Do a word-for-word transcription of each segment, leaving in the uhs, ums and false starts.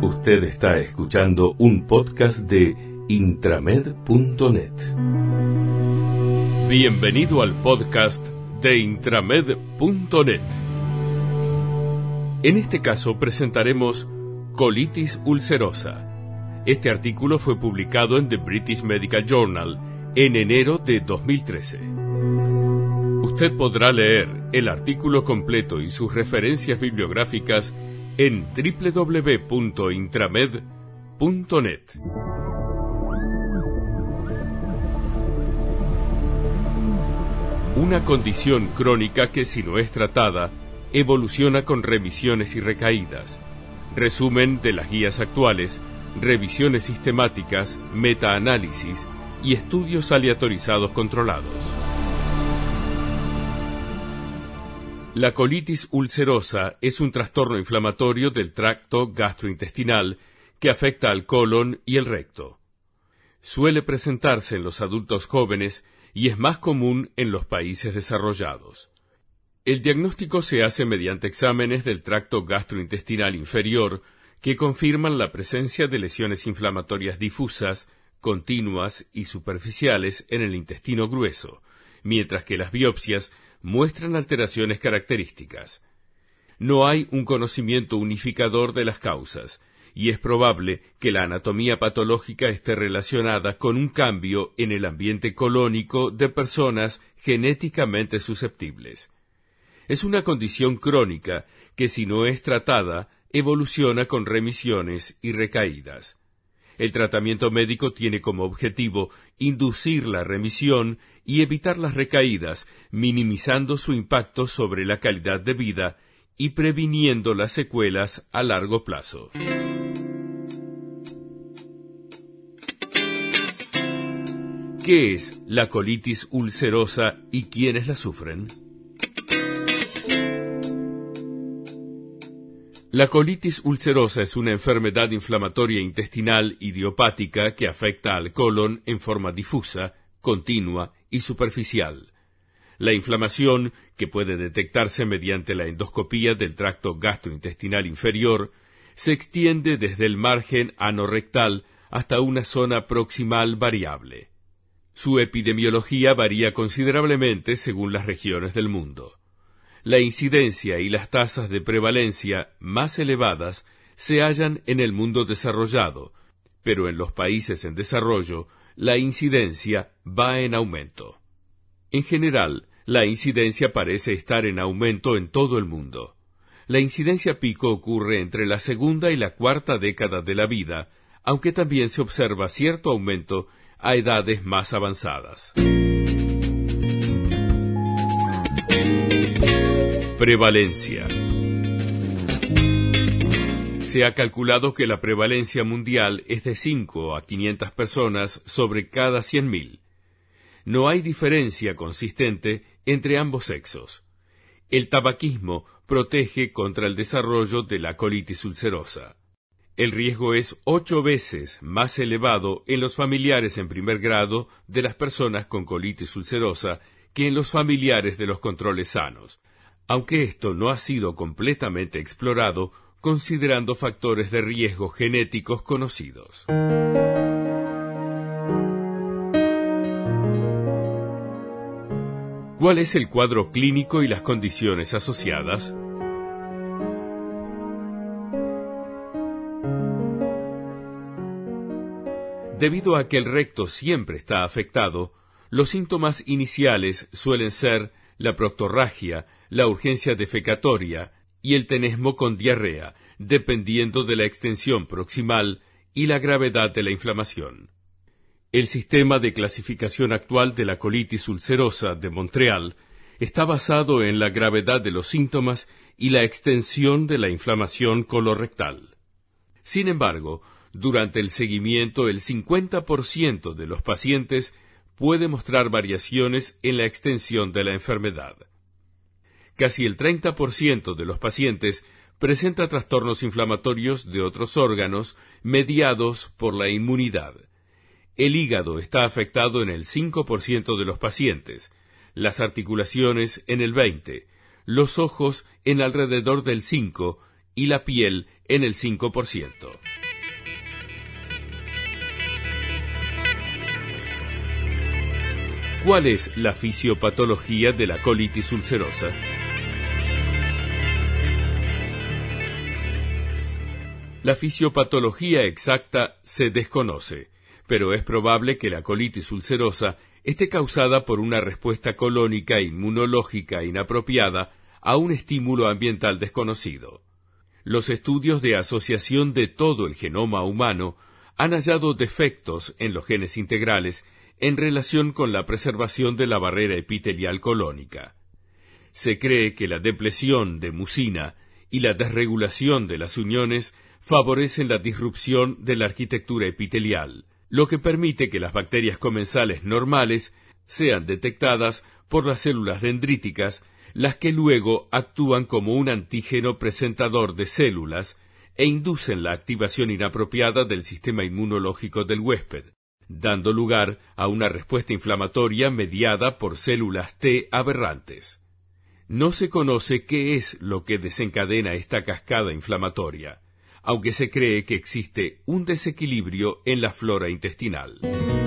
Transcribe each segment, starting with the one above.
Usted está escuchando un podcast de intramed punto net. Bienvenido al podcast de intramed punto net. En este caso presentaremos colitis ulcerosa. Este artículo fue publicado en The British Medical Journal en enero de dos mil trece. Usted podrá leer el artículo completo y sus referencias bibliográficas en doble u doble u doble u punto intramed punto net. Una condición crónica que, si no es tratada, evoluciona con remisiones y recaídas. Resumen de las guías actuales, revisiones sistemáticas, metaanálisis y estudios aleatorizados controlados. La colitis ulcerosa es un trastorno inflamatorio del tracto gastrointestinal que afecta al colon y el recto. Suele presentarse en los adultos jóvenes y es más común en los países desarrollados. El diagnóstico se hace mediante exámenes del tracto gastrointestinal inferior que confirman la presencia de lesiones inflamatorias difusas, continuas y superficiales en el intestino grueso, mientras que las biopsias muestran alteraciones características. No hay un conocimiento unificador de las causas, y es probable que la anatomía patológica esté relacionada con un cambio en el ambiente colónico de personas genéticamente susceptibles. Es una condición crónica que, si no es tratada, evoluciona con remisiones y recaídas. El tratamiento médico tiene como objetivo inducir la remisión y evitar las recaídas, minimizando su impacto sobre la calidad de vida y previniendo las secuelas a largo plazo. ¿Qué es la colitis ulcerosa y quiénes la sufren? La colitis ulcerosa es una enfermedad inflamatoria intestinal idiopática que afecta al colon en forma difusa, continua y superficial. La inflamación, que puede detectarse mediante la endoscopía del tracto gastrointestinal inferior, se extiende desde el margen anorrectal hasta una zona proximal variable. Su epidemiología varía considerablemente según las regiones del mundo. La incidencia y las tasas de prevalencia más elevadas se hallan en el mundo desarrollado, pero en los países en desarrollo la incidencia va en aumento. En general, la incidencia parece estar en aumento en todo el mundo. La incidencia pico ocurre entre la segunda y la cuarta década de la vida, aunque también se observa cierto aumento a edades más avanzadas. Prevalencia. Se ha calculado que la prevalencia mundial es de cinco a quinientas personas sobre cada cien mil. No hay diferencia consistente entre ambos sexos. El tabaquismo protege contra el desarrollo de la colitis ulcerosa. El riesgo es ocho veces más elevado en los familiares en primer grado de las personas con colitis ulcerosa que en los familiares de los controles sanos, aunque esto no ha sido completamente explorado considerando factores de riesgo genéticos conocidos. ¿Cuál es el cuadro clínico y las condiciones asociadas? Debido a que el recto siempre está afectado, los síntomas iniciales suelen ser la proctorragia, la urgencia defecatoria y el tenesmo con diarrea, dependiendo de la extensión proximal y la gravedad de la inflamación. El sistema de clasificación actual de la colitis ulcerosa de Montreal está basado en la gravedad de los síntomas y la extensión de la inflamación colorectal. Sin embargo, durante el seguimiento, el cincuenta por ciento de los pacientes puede mostrar variaciones en la extensión de la enfermedad. Casi el treinta por ciento de los pacientes presenta trastornos inflamatorios de otros órganos mediados por la inmunidad. El hígado está afectado en el cinco por ciento de los pacientes, las articulaciones en el veinte por ciento, los ojos en alrededor del cinco por ciento y la piel en el cinco por ciento. ¿Cuál es la fisiopatología de la colitis ulcerosa? La fisiopatología exacta se desconoce, pero es probable que la colitis ulcerosa esté causada por una respuesta colónica inmunológica inapropiada a un estímulo ambiental desconocido. Los estudios de asociación de todo el genoma humano han hallado defectos en los genes integrales en relación con la preservación de la barrera epitelial colónica. Se cree que la depresión de mucina y la desregulación de las uniones favorecen la disrupción de la arquitectura epitelial, lo que permite que las bacterias comensales normales sean detectadas por las células dendríticas, las que luego actúan como un antígeno presentador de células e inducen la activación inapropiada del sistema inmunológico del huésped, dando lugar a una respuesta inflamatoria mediada por células T aberrantes. No se conoce qué es lo que desencadena esta cascada inflamatoria, aunque se cree que existe un desequilibrio en la flora intestinal.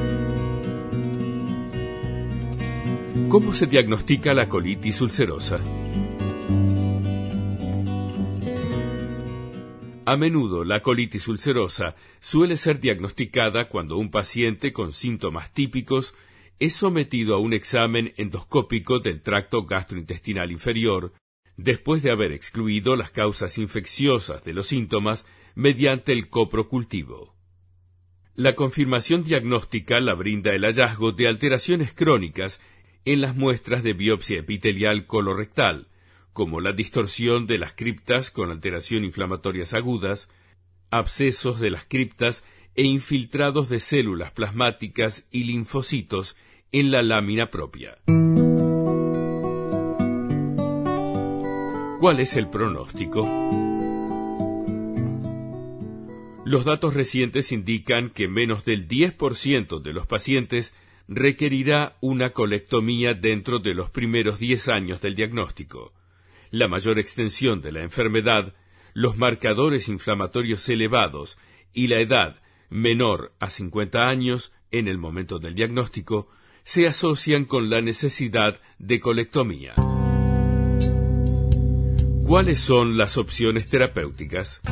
¿Cómo se diagnostica la colitis ulcerosa? A menudo la colitis ulcerosa suele ser diagnosticada cuando un paciente con síntomas típicos es sometido a un examen endoscópico del tracto gastrointestinal inferior, después de haber excluido las causas infecciosas de los síntomas mediante el coprocultivo. La confirmación diagnóstica la brinda el hallazgo de alteraciones crónicas en las muestras de biopsia epitelial colorectal, como la distorsión de las criptas con alteración inflamatorias agudas, abscesos de las criptas e infiltrados de células plasmáticas y linfocitos en la lámina propia. ¿Cuál es el pronóstico? Los datos recientes indican que menos del diez por ciento de los pacientes requerirá una colectomía dentro de los primeros diez años del diagnóstico. La mayor extensión de la enfermedad, los marcadores inflamatorios elevados y la edad menor a cincuenta años en el momento del diagnóstico se asocian con la necesidad de colectomía. ¿Cuáles son las opciones terapéuticas?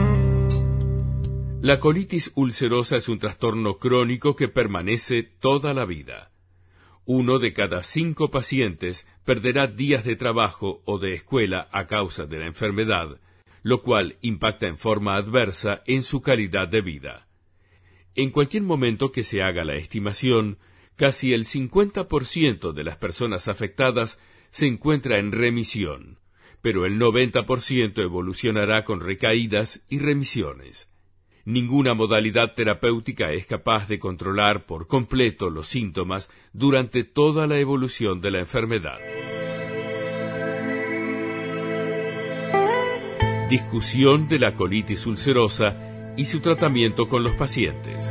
La colitis ulcerosa es un trastorno crónico que permanece toda la vida. Uno de cada cinco pacientes perderá días de trabajo o de escuela a causa de la enfermedad, lo cual impacta en forma adversa en su calidad de vida. En cualquier momento que se haga la estimación, casi el cincuenta por ciento de las personas afectadas se encuentra en remisión, pero el noventa por ciento evolucionará con recaídas y remisiones. Ninguna modalidad terapéutica es capaz de controlar por completo los síntomas durante toda la evolución de la enfermedad. Discusión de la colitis ulcerosa y su tratamiento con los pacientes.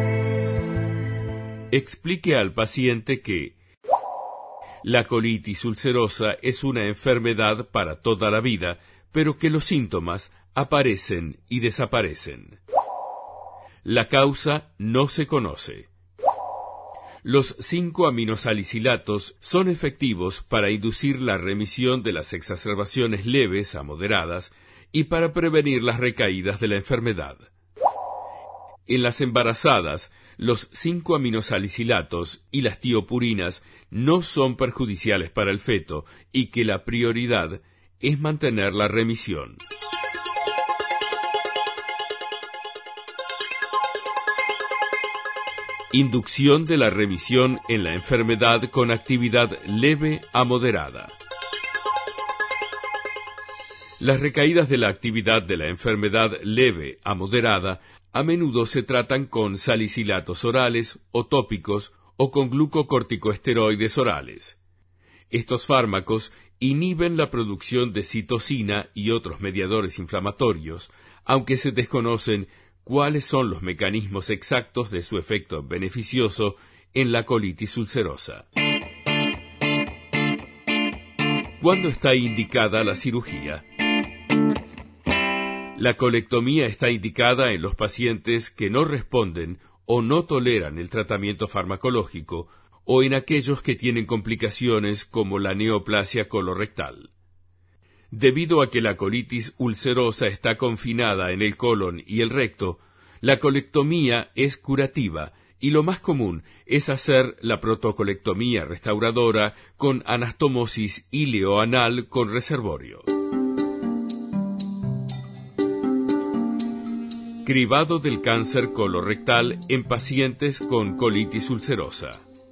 Explique al paciente que la colitis ulcerosa es una enfermedad para toda la vida, pero que los síntomas aparecen y desaparecen. La causa no se conoce. Los cinco aminosalicilatos son efectivos para inducir la remisión de las exacerbaciones leves a moderadas y para prevenir las recaídas de la enfermedad. En las embarazadas, los cinco aminosalicilatos y las tiopurinas no son perjudiciales para el feto y que la prioridad es mantener la remisión. Inducción de la remisión en la enfermedad con actividad leve a moderada. Las recaídas de la actividad de la enfermedad leve a moderada a menudo se tratan con salicilatos orales o tópicos o con glucocorticoesteroides orales. Estos fármacos inhiben la producción de citocina y otros mediadores inflamatorios, aunque se desconocen cuáles son los mecanismos exactos de su efecto beneficioso en la colitis ulcerosa. ¿Cuándo está indicada la cirugía? La colectomía está indicada en los pacientes que no responden o no toleran el tratamiento farmacológico o en aquellos que tienen complicaciones como la neoplasia colorectal. Debido a que la colitis ulcerosa está confinada en el colon y el recto, la colectomía es curativa y lo más común es hacer la protocolectomía restauradora con anastomosis ileoanal con reservorio. Cribado del cáncer colorectal en pacientes con colitis ulcerosa.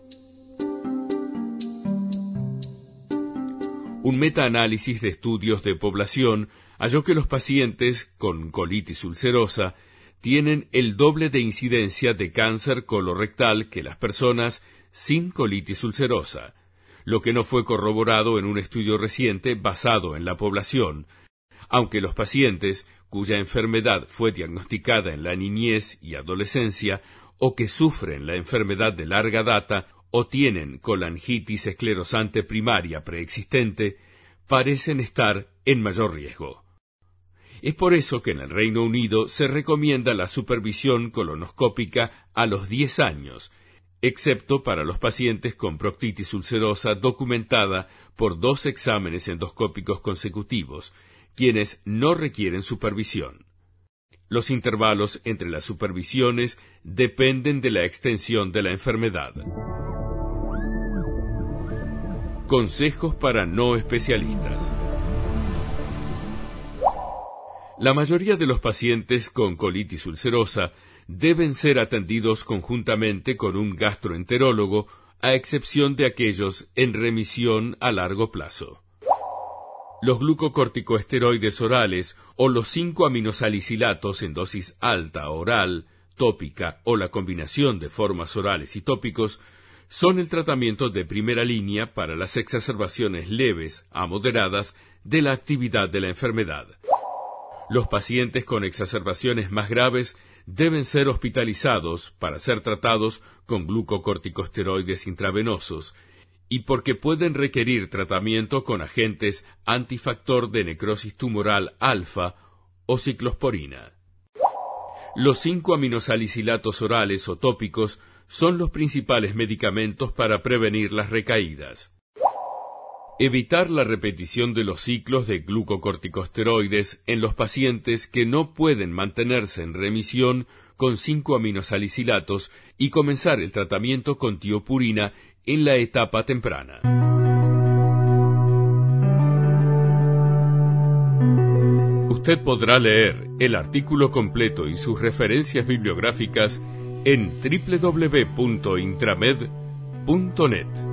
Un metaanálisis de estudios de población halló que los pacientes con colitis ulcerosa tienen el doble de incidencia de cáncer colorectal que las personas sin colitis ulcerosa, lo que no fue corroborado en un estudio reciente basado en la población, aunque los pacientes cuya enfermedad fue diagnosticada en la niñez y adolescencia o que sufren la enfermedad de larga data o tienen colangitis esclerosante primaria preexistente, parecen estar en mayor riesgo. Es por eso que en el Reino Unido se recomienda la supervisión colonoscópica a los diez años, excepto para los pacientes con proctitis ulcerosa documentada por dos exámenes endoscópicos consecutivos, quienes no requieren supervisión. Los intervalos entre las supervisiones dependen de la extensión de la enfermedad. Consejos para no especialistas. La mayoría de los pacientes con colitis ulcerosa deben ser atendidos conjuntamente con un gastroenterólogo, a excepción de aquellos en remisión a largo plazo. Los glucocorticoesteroides orales o los cinco aminosalicilatos en dosis alta oral, tópica o la combinación de formas orales y tópicos son el tratamiento de primera línea para las exacerbaciones leves a moderadas de la actividad de la enfermedad. Los pacientes con exacerbaciones más graves deben ser hospitalizados para ser tratados con glucocorticosteroides intravenosos y porque pueden requerir tratamiento con agentes antifactor de necrosis tumoral alfa o ciclosporina. Los cinco aminosalicilatos orales o tópicos son los principales medicamentos para prevenir las recaídas. Evitar la repetición de los ciclos de glucocorticosteroides en los pacientes que no pueden mantenerse en remisión con cinco aminosalicilatos y comenzar el tratamiento con tiopurina en la etapa temprana. Usted podrá leer el artículo completo y sus referencias bibliográficas en doble u doble u doble u punto intramed punto net.